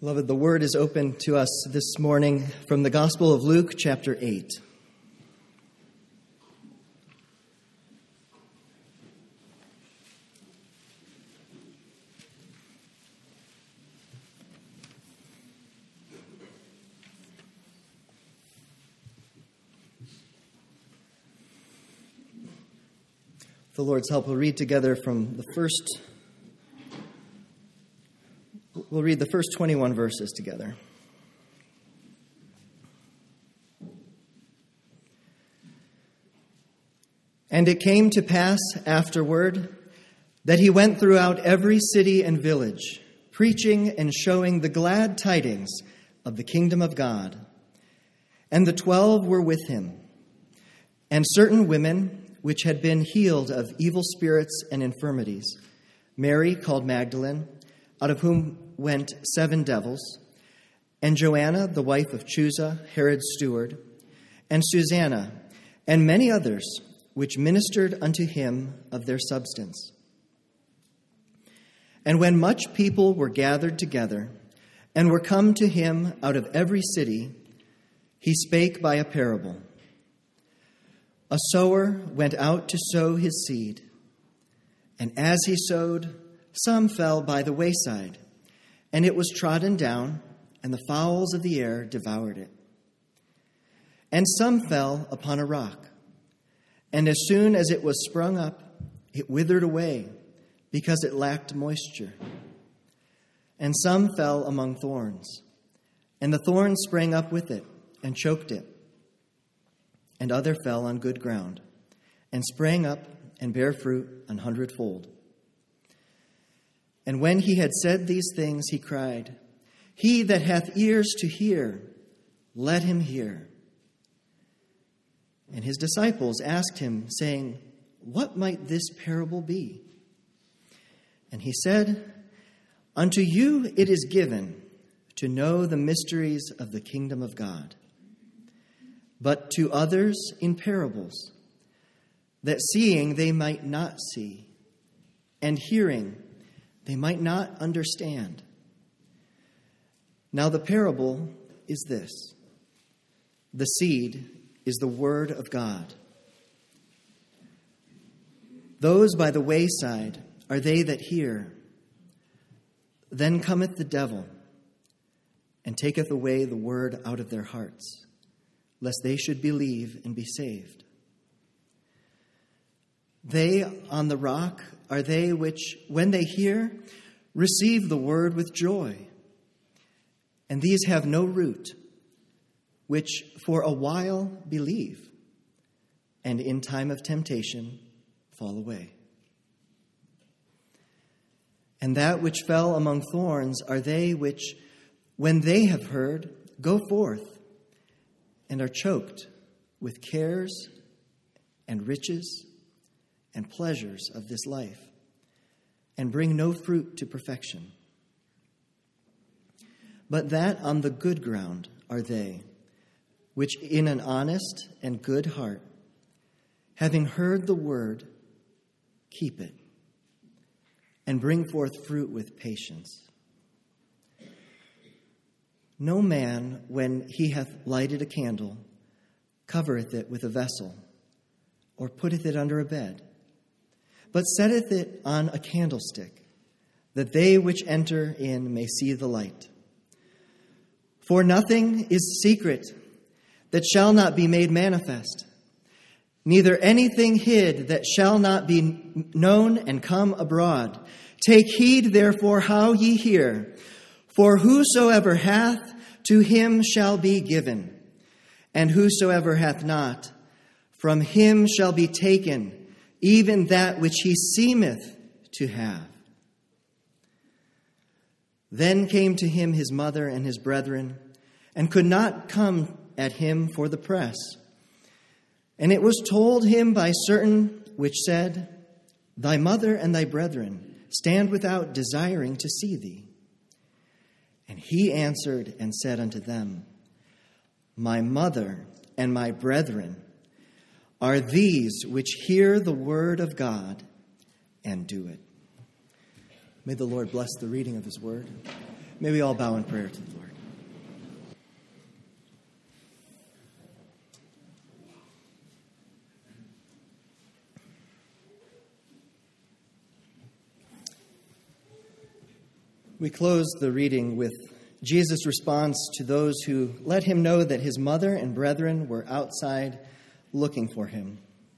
Beloved, the word is open to us this morning from the Gospel of Luke, chapter 8. With the Lord's help, we'll read together from We'll read the first 21 verses together. And it came to pass afterward that he went throughout every city and village, preaching and showing the glad tidings of the kingdom of God. And the 12 were with him, and certain women which had been healed of evil spirits and infirmities, Mary called Magdalene, out of whom went 7 devils, and Joanna, the wife of Chuza, Herod's steward, and Susanna, and many others, which ministered unto him of their substance. And when much people were gathered together, and were come to him out of every city, he spake by a parable. A sower went out to sow his seed, and as he sowed, some fell by the wayside, and it was trodden down, and the fowls of the air devoured it. And some fell upon a rock, and as soon as it was sprung up, it withered away, because it lacked moisture. And some fell among thorns, and the thorns sprang up with it, and choked it. And other fell on good ground, and sprang up, and bare fruit 100-fold. And when he had said these things, he cried, He that hath ears to hear, let him hear. And his disciples asked him, saying, What might this parable be? And he said, Unto you it is given to know the mysteries of the kingdom of God, but to others in parables, that seeing they might not see, and hearing they might not understand. Now the parable is this. The seed is the word of God. Those by the wayside are they that hear. Then cometh the devil, and taketh away the word out of their hearts, lest they should believe and be saved. They on the rock are they which, when they hear, receive the word with joy. And these have no root, which for a while believe, and in time of temptation fall away. And that which fell among thorns are they which, when they have heard, go forth, and are choked with cares and riches and pleasures of this life, and bring no fruit to perfection. But that on the good ground are they, which in an honest and good heart, having heard the word, keep it, and bring forth fruit with patience. No man, when he hath lighted a candle, covereth it with a vessel, or putteth it under a bed, but setteth it on a candlestick, that they which enter in may see the light. For nothing is secret that shall not be made manifest, neither anything hid that shall not be known and come abroad. Take heed, therefore, how ye hear. For whosoever hath, to him shall be given, and whosoever hath not, from him shall be taken even that which he seemeth to have. Then came to him his mother and his brethren, and could not come at him for the press. And it was told him by certain which said, Thy mother and thy brethren stand without, desiring to see thee. And he answered and said unto them, My mother and my brethren are these which hear the word of God and do it. May the Lord bless the reading of his word. May we all bow in prayer to the Lord. We close the reading with Jesus' response to those who let him know that his mother and brethren were outside looking for him.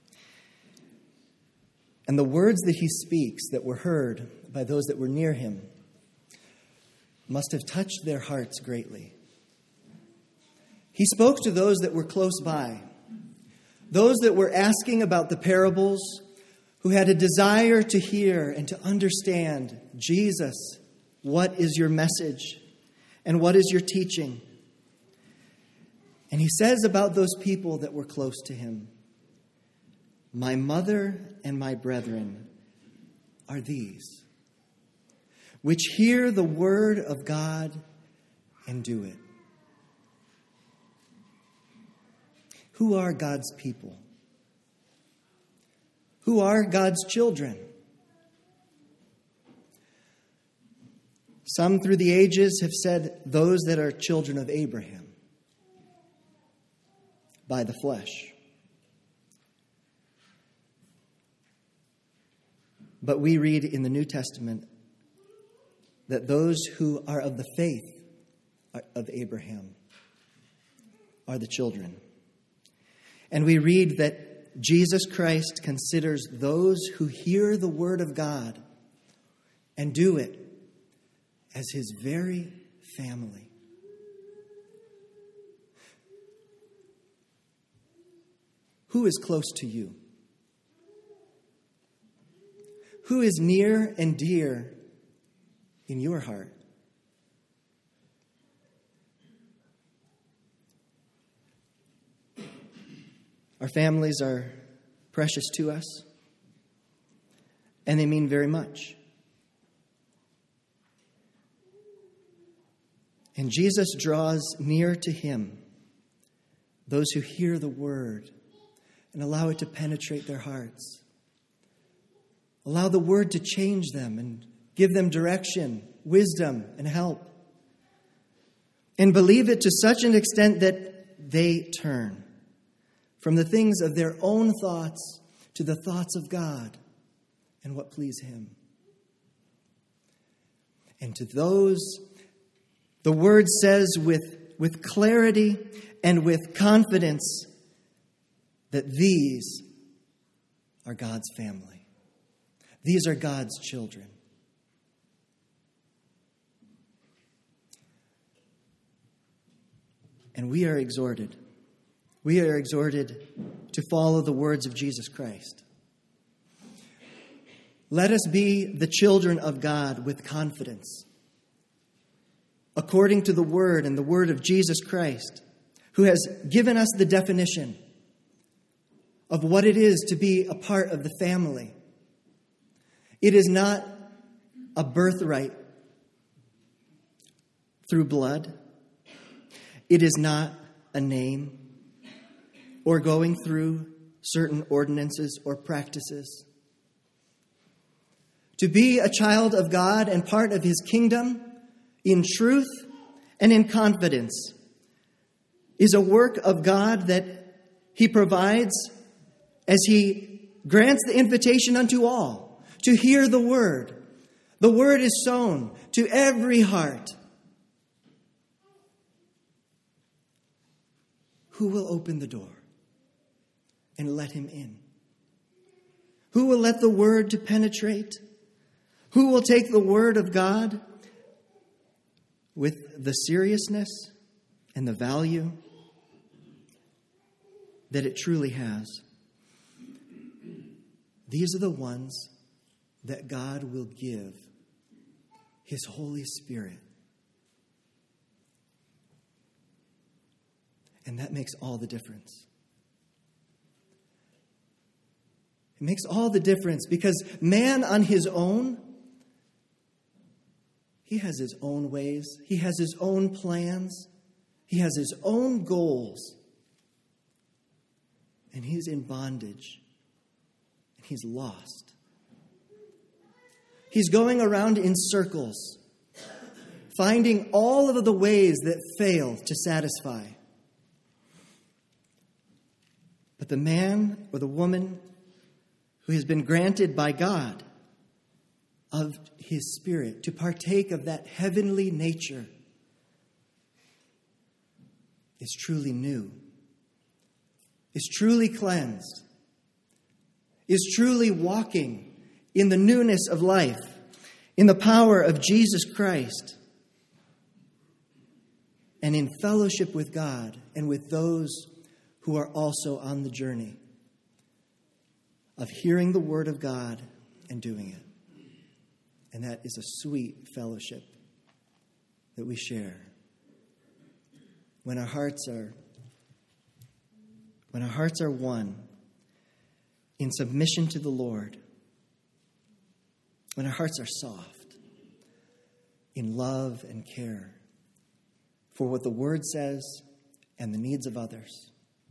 And the words that he speaks that were heard by those that were near him must have touched their hearts greatly. He spoke to those that were close by, those that were asking about the parables, who had a desire to hear and to understand, Jesus, what is your message and what is your teaching? And he says about those people that were close to him, my mother and my brethren are these, which hear the word of God and do it. Who are God's people? Who are God's children? Some through the ages have said those that are children of Abraham by the flesh. But we read in the New Testament that those who are of the faith of Abraham are the children. And we read that Jesus Christ considers those who hear the word of God and do it as his very family. Who is close to you? Who is near and dear in your heart? Our families are precious to us, and they mean very much. And Jesus draws near to him those who hear the word and allow it to penetrate their hearts. Allow the word to change them and give them direction, wisdom, and help. And believe it to such an extent that they turn from the things of their own thoughts to the thoughts of God and what please him. And to those, the word says with clarity and with confidence that these are God's family. These are God's children. And we are exhorted to follow the words of Jesus Christ. Let us be the children of God with confidence, according to the word and the word of Jesus Christ, who has given us the definition of what it is to be a part of the family. It is not a birthright through blood. It is not a name or going through certain ordinances or practices. To be a child of God and part of his kingdom in truth and in confidence is a work of God that he provides as he grants the invitation unto all to hear the word. The word is sown to every heart. Who will open the door and let him in? Who will let the word to penetrate? Who will take the word of God with the seriousness and the value that it truly has? These are the ones that God will give his Holy Spirit. And that makes all the difference. It makes all the difference because man on his own, he has his own ways. He has his own plans. He has his own goals. And he's in bondage. And he's lost. He's going around in circles, finding all of the ways that fail to satisfy. But the man or the woman who has been granted by God of his Spirit to partake of that heavenly nature is truly new, is truly cleansed, is truly walking in the newness of life, in the power of Jesus Christ, and in fellowship with God and with those who are also on the journey of hearing the word of God and doing it. And that is a sweet fellowship that we share when our hearts are one in submission to the Lord, when our hearts are soft in love and care for what the Word says and the needs of others.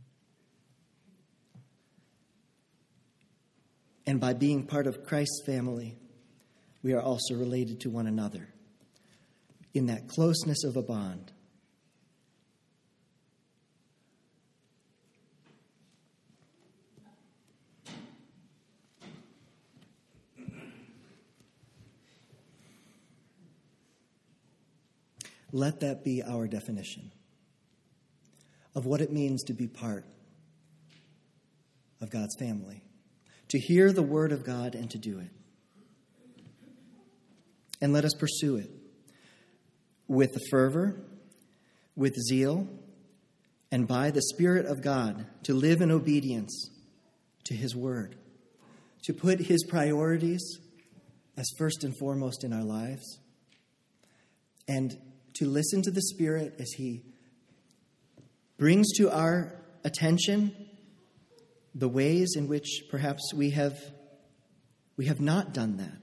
And by being part of Christ's family, we are also related to one another in that closeness of a bond. Let that be our definition of what it means to be part of God's family, to hear the word of God and to do it. And let us pursue it with the fervor, with zeal, and by the Spirit of God to live in obedience to his word, to put his priorities as first and foremost in our lives, and to listen to the Spirit as he brings to our attention the ways in which perhaps we have not done that.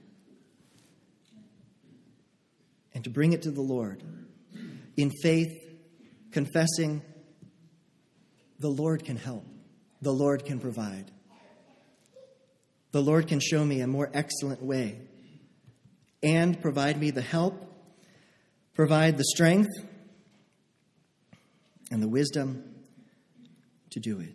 And to bring it to the Lord in faith, confessing the Lord can help. The Lord can provide. The Lord can show me a more excellent way and provide me the help, provide the strength and the wisdom to do it.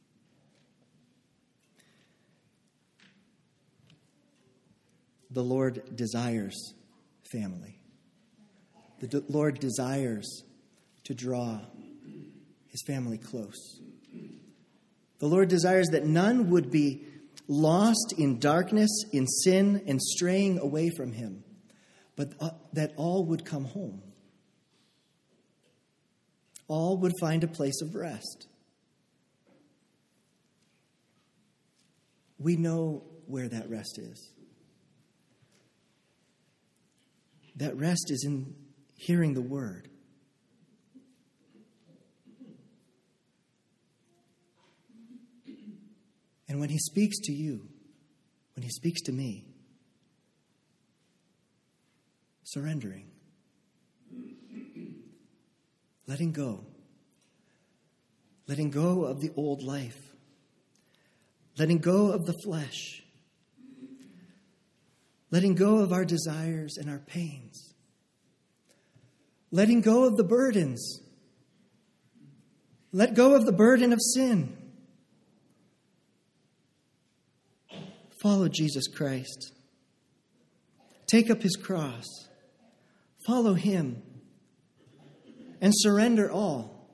The Lord desires family. The Lord desires to draw his family close. The Lord desires that none would be lost in darkness, in sin, and straying away from him, but that all would come home. All would find a place of rest. We know where that rest is. That rest is in hearing the word. And when he speaks to you, when he speaks to me, surrendering, letting go of the old life, letting go of the flesh, letting go of our desires and our pains, letting go of the burdens, let go of the burden of sin. Follow Jesus Christ. Take up his cross. Follow him. And surrender all.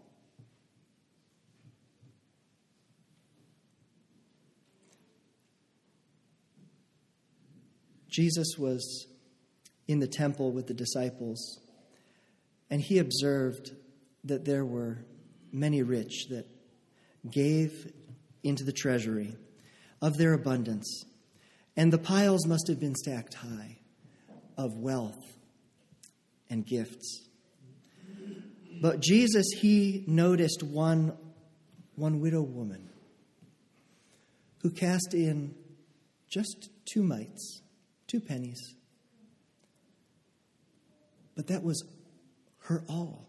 Jesus was in the temple with the disciples, and he observed that there were many rich that gave into the treasury of their abundance. And the piles must have been stacked high of wealth and gifts. But Jesus, he noticed one widow woman who cast in just 2 mites, 2 pennies. But that was her all.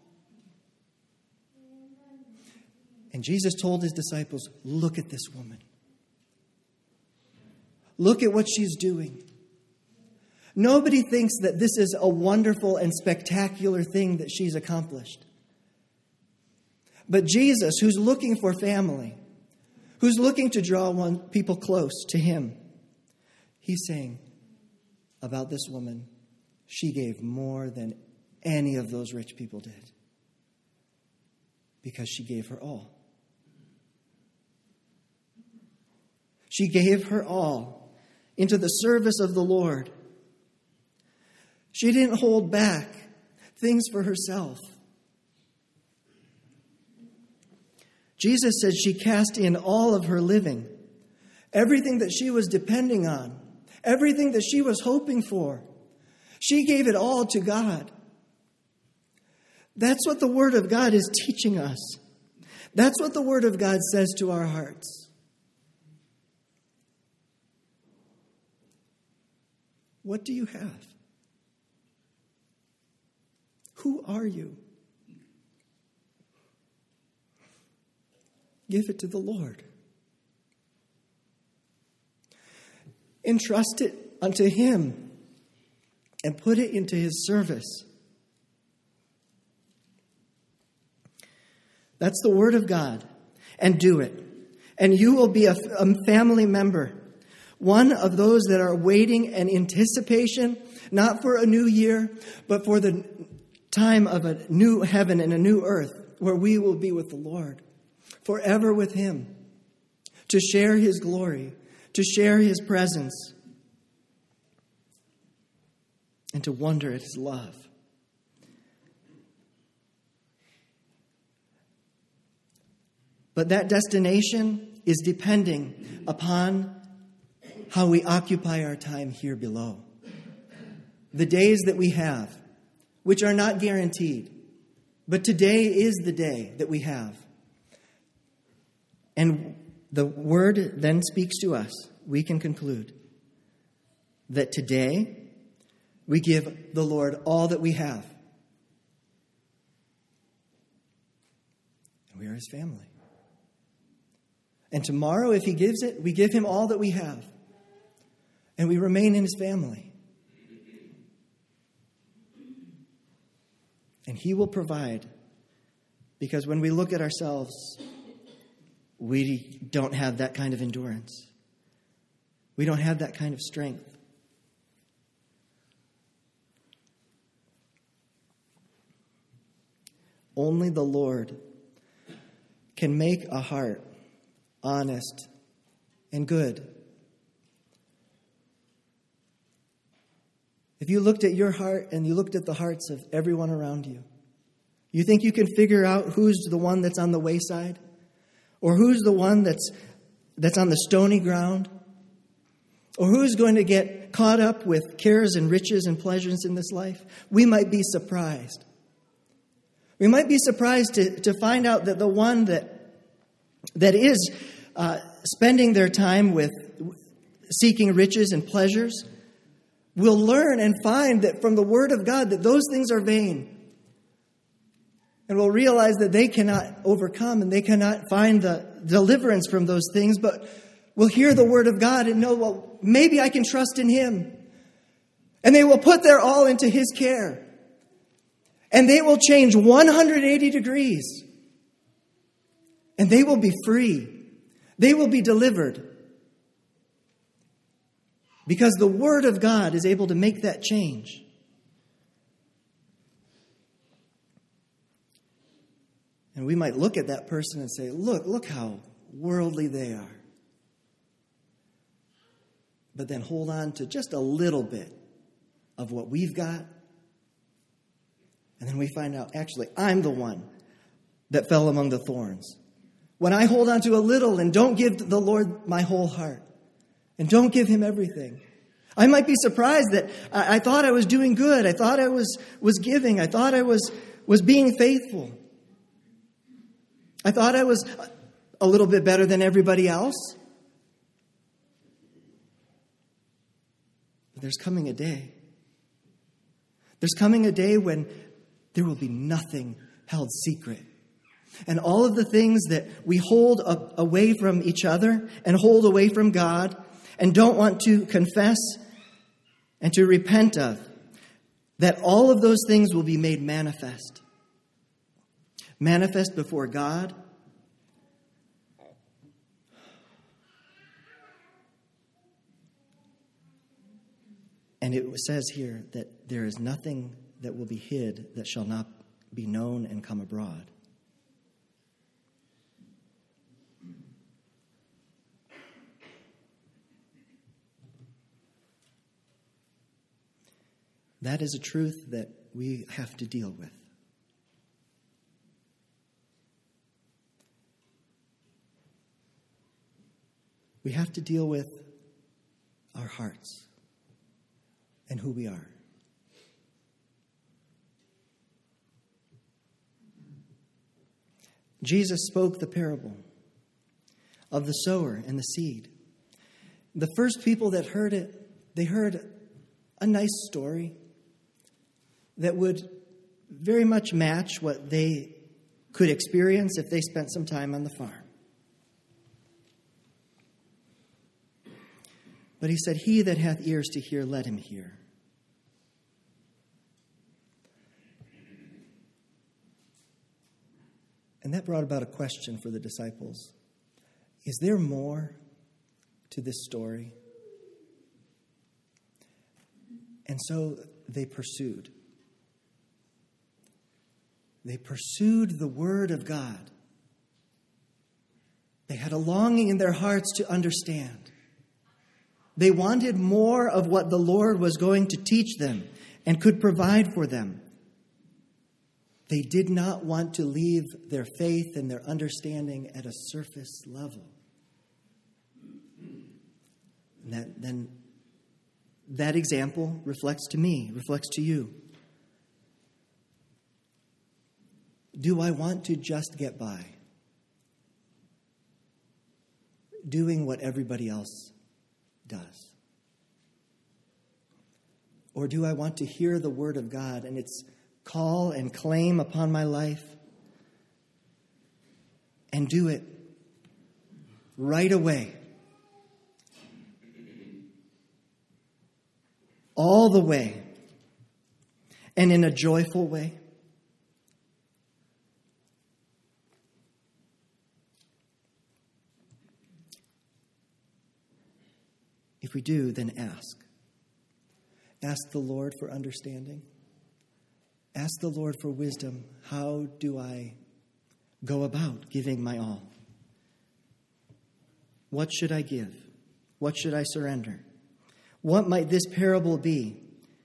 And Jesus told his disciples, look at this woman. Look at what she's doing. Nobody thinks that this is a wonderful and spectacular thing that she's accomplished. But Jesus, who's looking for family, who's looking to draw people close to him, he's saying about this woman, she gave more than any of those rich people did because she gave her all. She gave her all into the service of the Lord. She didn't hold back things for herself. Jesus said she cast in all of her living, everything that she was depending on, everything that she was hoping for. She gave it all to God. That's what the Word of God is teaching us. That's what the Word of God says to our hearts. What do you have? Who are you? Give it to the Lord. Entrust it unto Him and put it into His service. That's the Word of God. And do it. And you will be a family member. One of those that are waiting in anticipation, not for a new year, but for the time of a new heaven and a new earth where we will be with the Lord, forever with Him, to share His glory, to share His presence, and to wonder at His love. But that destination is depending upon how we occupy our time here below. The days that we have, which are not guaranteed, but today is the day that we have. And the Word then speaks to us. We can conclude that today we give the Lord all that we have. And we are His family. And tomorrow, if He gives it, we give Him all that we have. And we remain in His family. And He will provide. Because when we look at ourselves, we don't have that kind of endurance. We don't have that kind of strength. Only the Lord can make a heart honest and good. If you looked at your heart and you looked at the hearts of everyone around you, you think you can figure out who's the one that's on the wayside? Or who's the one that's on the stony ground? Or who's going to get caught up with cares and riches and pleasures in this life? We might be surprised. We might be surprised to find out that the one that is spending their time with seeking riches and pleasures will learn and find that from the Word of God that those things are vain. And will realize that they cannot overcome and they cannot find the deliverance from those things, but will hear the Word of God and know, well, maybe I can trust in Him. And they will put their all into His care. And they will change 180 degrees. And they will be free. They will be delivered. Because the Word of God is able to make that change. And we might look at that person and say, look how worldly they are. But then hold on to just a little bit of what we've got. And then we find out, actually, I'm the one that fell among the thorns. When I hold on to a little and don't give the Lord my whole heart, and don't give Him everything, I might be surprised that I thought I was doing good. I thought I was giving. I thought I was being faithful. I thought I was a little bit better than everybody else. But there's coming a day. There's coming a day when there will be nothing held secret. And all of the things that we hold away from each other and hold away from God and don't want to confess and to repent of, that all of those things will be made manifest. Manifest before God, and it says here that there is nothing that will be hid that shall not be known and come abroad. That is a truth that we have to deal with. We have to deal with our hearts and who we are. Jesus spoke the parable of the sower and the seed. The first people that heard it, they heard a nice story that would very much match what they could experience if they spent some time on the farm. But he said, "He that hath ears to hear, let him hear." And that brought about a question for the disciples. Is there more to this story? And so they pursued. They pursued the Word of God. They had a longing in their hearts to understand. They wanted more of what the Lord was going to teach them and could provide for them. They did not want to leave their faith and their understanding at a surface level. And that example reflects to me, reflects to you. Do I want to just get by, doing what everybody else does? Or do I want to hear the Word of God and its call and claim upon my life and do it right away, all the way, and in a joyful way? If we do, then ask. Ask the Lord for understanding. Ask the Lord for wisdom. How do I go about giving my all? What should I give? What should I surrender? What might this parable be?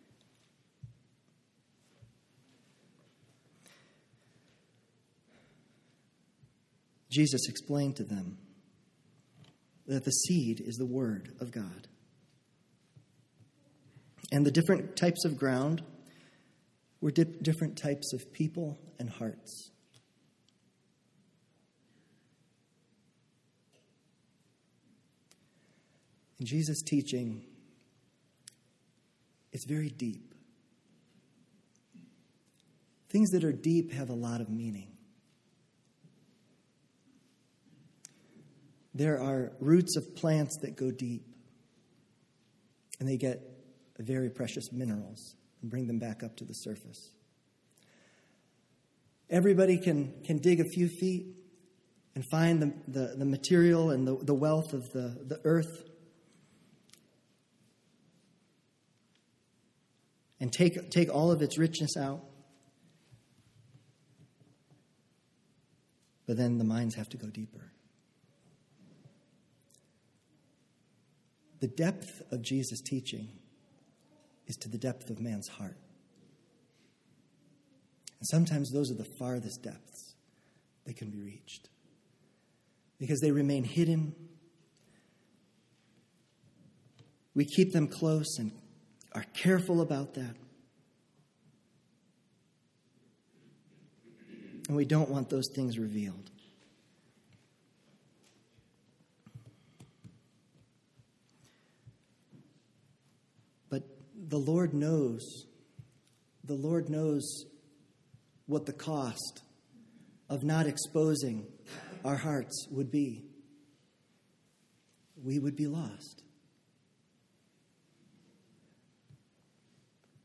Jesus explained to them that the seed is the Word of God. And the different types of ground were different types of people and hearts. And Jesus' teaching is very deep. Things that are deep have a lot of meaning. There are roots of plants that go deep, and they get very precious minerals and bring them back up to the surface. Everybody can dig a few feet and find the material and the wealth of the earth and take all of its richness out. But then the mines have to go deeper. The depth of Jesus' teaching is to the depth of man's heart. And sometimes those are the farthest depths that can be reached, because they remain hidden. We keep them close and are careful about that. And we don't want those things revealed. But the Lord knows what the cost of not exposing our hearts would be. We would be lost.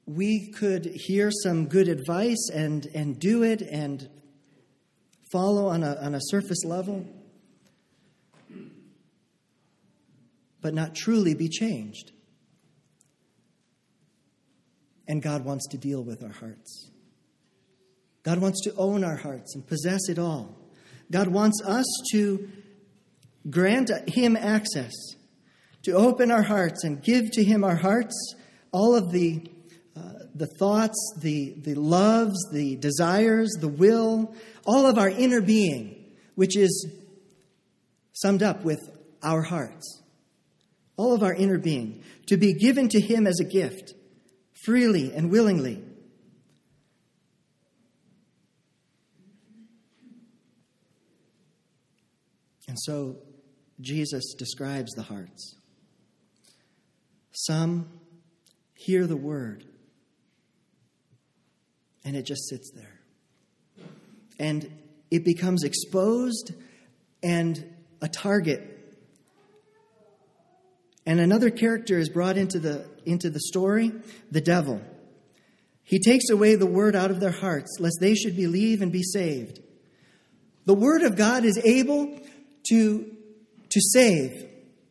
we could hear some good advice and do it and follow on a surface level, but not truly be changed. And God wants to deal with our hearts. God wants to own our hearts and possess it all. God wants us to grant him access, to open our hearts and give to him our hearts, all of the thoughts, the loves, the desires, the will, all of our inner being, which is summed up with our hearts. All of our inner being, to be given to him as a gift, freely and willingly. And so Jesus describes the hearts. Some hear the word, and it just sits there. And it becomes exposed and a target. And another character is brought into the story, the devil. He takes away the word out of their hearts, lest they should believe and be saved. The word of God is able to save.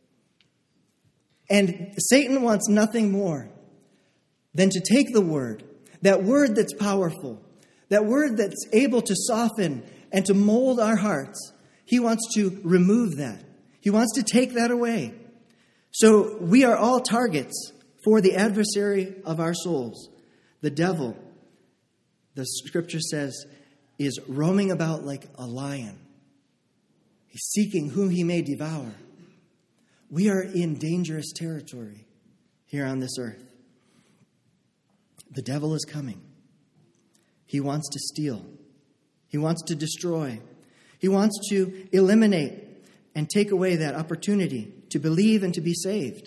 And Satan wants nothing more than to take the word, that word that's powerful, that word that's able to soften and to mold our hearts. He wants to remove that. He wants to take that away. So we are all targets for the adversary of our souls. The devil, the scripture says, is roaming about like a lion. He's seeking whom he may devour. We are in dangerous territory here on this earth. The devil is coming. He wants to steal. He wants to destroy. He wants to eliminate and take away that opportunity to believe and to be saved.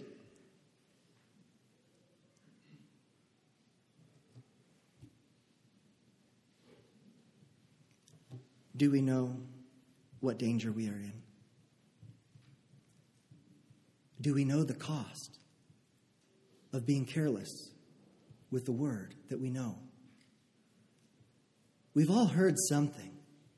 Do we know what danger we are in? Do we know the cost of being careless with the word that we know? We've all heard something.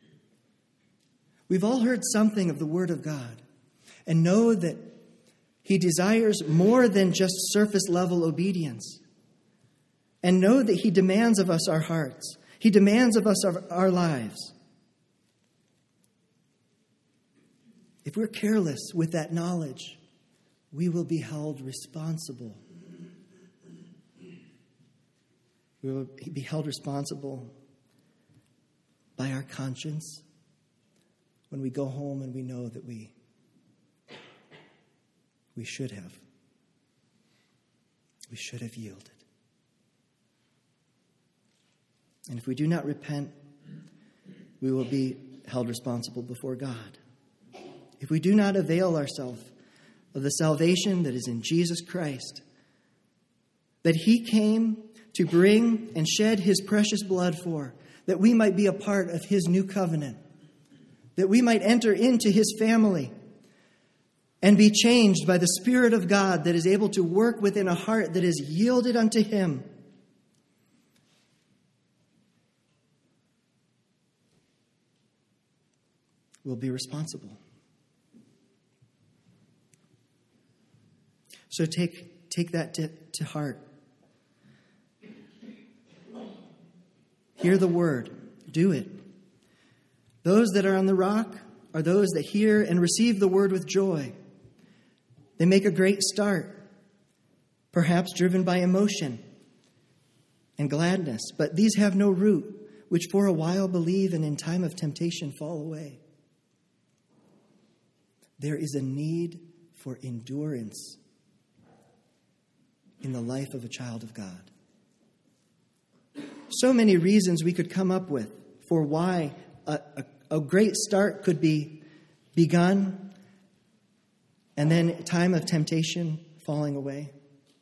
We've all heard something of the word of God and know that he desires more than just surface level obedience, and know that he demands of us our hearts. He demands of us our lives. If we're careless with that knowledge, we will be held responsible. We will be held responsible by our conscience when we go home and we know that we should have. We should have yielded. And if we do not repent, we will be held responsible before God. If we do not avail ourselves of the salvation that is in Jesus Christ, that he came to bring and shed his precious blood for, that we might be a part of his new covenant, that we might enter into his family and be changed by the Spirit of God that is able to work within a heart that is yielded unto him. We'll be responsible. So take that to heart. Hear the word. Do it. Those that are on the rock are those that hear and receive the word with joy. They make a great start, perhaps driven by emotion and gladness, but these have no root, which for a while believe and in time of temptation fall away. There is a need for endurance in the life of a child of God. So many reasons we could come up with for why a great start could be begun and then time of temptation falling away.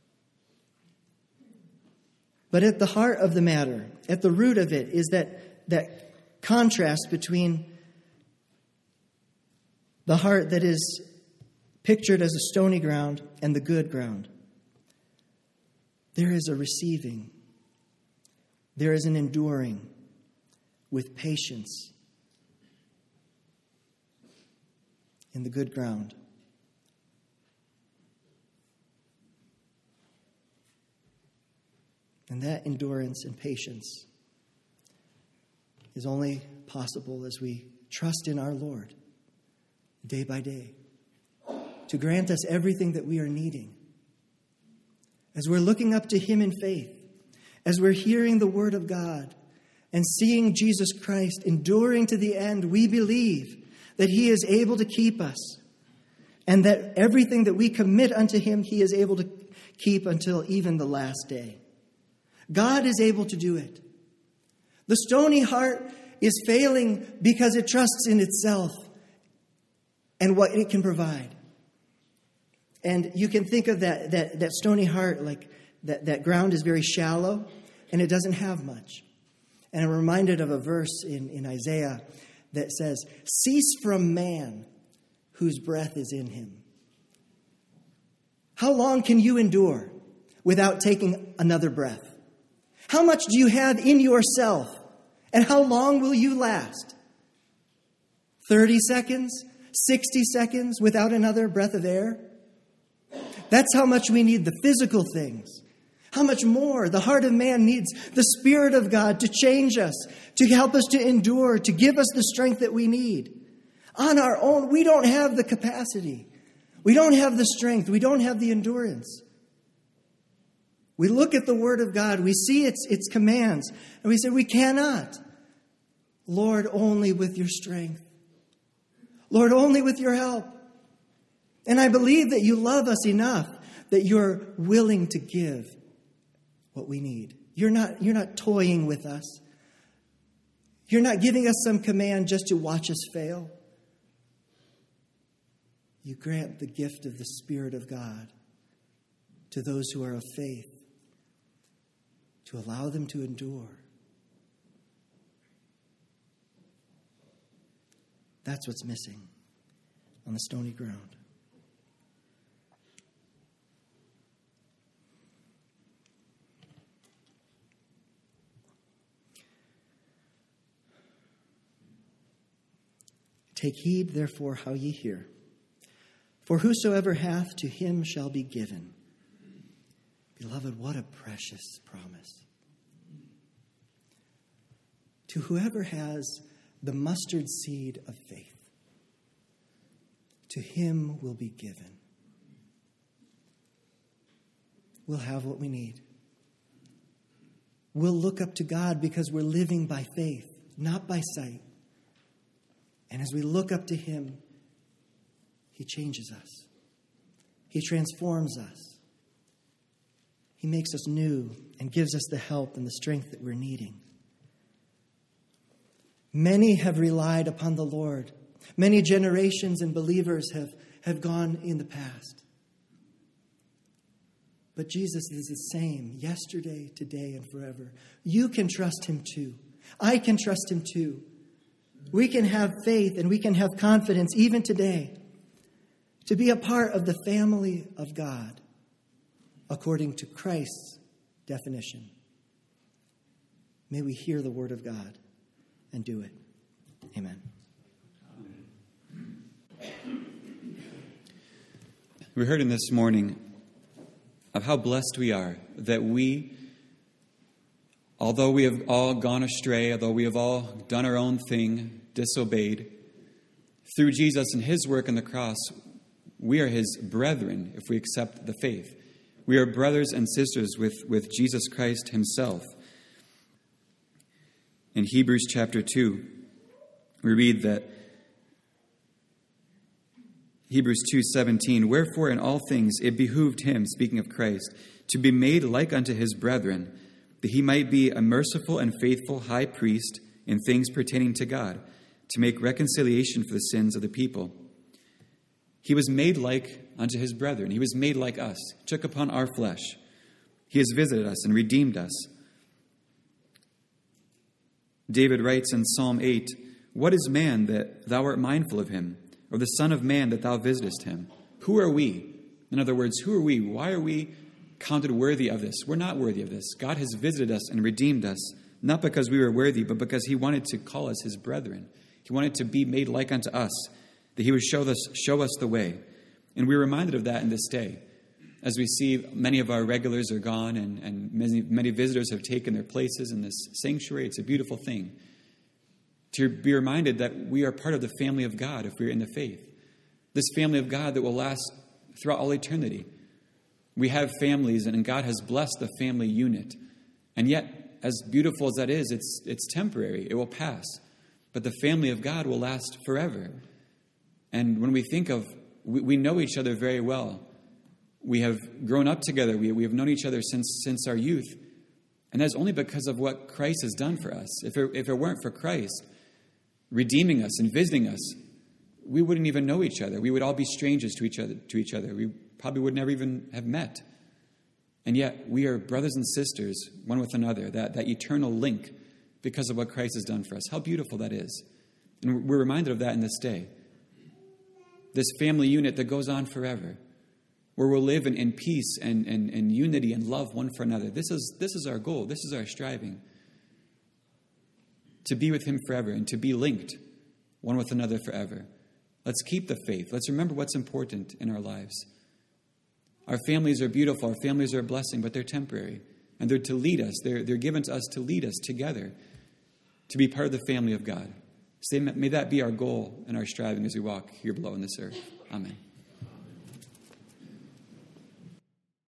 But at the heart of the matter, at the root of it, is that contrast between the heart that is pictured as a stony ground and the good ground. There is a receiving there is an enduring with patience in the good ground. And that endurance and patience is only possible as we trust in our Lord day by day to grant us everything that we are needing. As we're looking up to Him in faith, as we're hearing the Word of God and seeing Jesus Christ enduring to the end, we believe that He is able to keep us and that everything that we commit unto Him, He is able to keep until even the last day. God is able to do it. The stony heart is failing because it trusts in itself and what it can provide. And you can think of that stony heart like that ground is very shallow and it doesn't have much. And I'm reminded of a verse in Isaiah that says, "Cease from man whose breath is in him." How long can you endure without taking another breath? How much do you have in yourself? And how long will you last? 30 seconds? 60 seconds without another breath of air? That's how much we need the physical things. How much more the heart of man needs the Spirit of God to change us, to help us to endure, to give us the strength that we need. On our own, we don't have the capacity. We don't have the strength. We don't have the endurance. We look at the Word of God, we see its commands, and we say, we cannot. Lord, only with your strength. Lord, only with your help. And I believe that you love us enough that you're willing to give what we need. You're not toying with us. You're not giving us some command just to watch us fail. You grant the gift of the Spirit of God to those who are of faith, to allow them to endure. That's what's missing on the stony ground. Take heed, therefore, how ye hear. For whosoever hath, to him shall be given. Beloved, what a precious promise. To whoever has the mustard seed of faith, to him will be given. We'll have what we need. We'll look up to God because we're living by faith, not by sight. And as we look up to Him, He changes us. He transforms us. He makes us new and gives us the help and the strength that we're needing. Many have relied upon the Lord. Many generations and believers have gone in the past. But Jesus is the same yesterday, today, and forever. You can trust Him too. I can trust Him too. We can have faith and we can have confidence even today to be a part of the family of God according to Christ's definition. May we hear the word of God and do it. Amen. We heard in this morning of how blessed we are that we, although we have all gone astray, although we have all done our own thing, disobeyed, through Jesus and His work on the cross, we are His brethren if we accept the faith. We are brothers and sisters with Jesus Christ Himself. In Hebrews chapter 2, we read that Hebrews 2:17, wherefore in all things it behooved Him, speaking of Christ, to be made like unto His brethren, that He might be a merciful and faithful high priest in things pertaining to God, to make reconciliation for the sins of the people. He was made like unto His brethren. He was made like us, took upon our flesh. He has visited us and redeemed us. David writes in Psalm 8, what is man that thou art mindful of him, or the son of man that thou visitest him? Who are we? In other words, who are we? Why are we counted worthy of this? We're not worthy of this. God has visited us and redeemed us not because we were worthy, but because he wanted to call us his brethren. He wanted to be made like unto us, that he would show us the way. And we're reminded of that in this day. As we see many of our regulars are gone and many visitors have taken their places in this sanctuary, it's a beautiful thing to be reminded that we are part of the family of God if we're in the faith. This family of God that will last throughout all eternity. We have families, and God has blessed the family unit. And yet, as beautiful as that is, it's temporary. It will pass. But the family of God will last forever. And when we think of, we know each other very well. We have grown up together. We have known each other since our youth. And that's only because of what Christ has done for us. If it weren't for Christ redeeming us and visiting us, we wouldn't even know each other. We would all be strangers to each other. We probably would never even have met. And yet we are brothers and sisters, one with another, that eternal link because of what Christ has done for us. How beautiful that is. And we're reminded of that in this day. This family unit that goes on forever, where we'll live in peace and unity and love one for another. This is our goal. This is our striving. To be with him forever and to be linked one with another forever. Let's keep the faith. Let's remember what's important in our lives. Our families are beautiful. Our families are a blessing, but they're temporary. And they're to lead us. They're given to us to lead us together to be part of the family of God. So may that be our goal and our striving as we walk here below on this earth. Amen.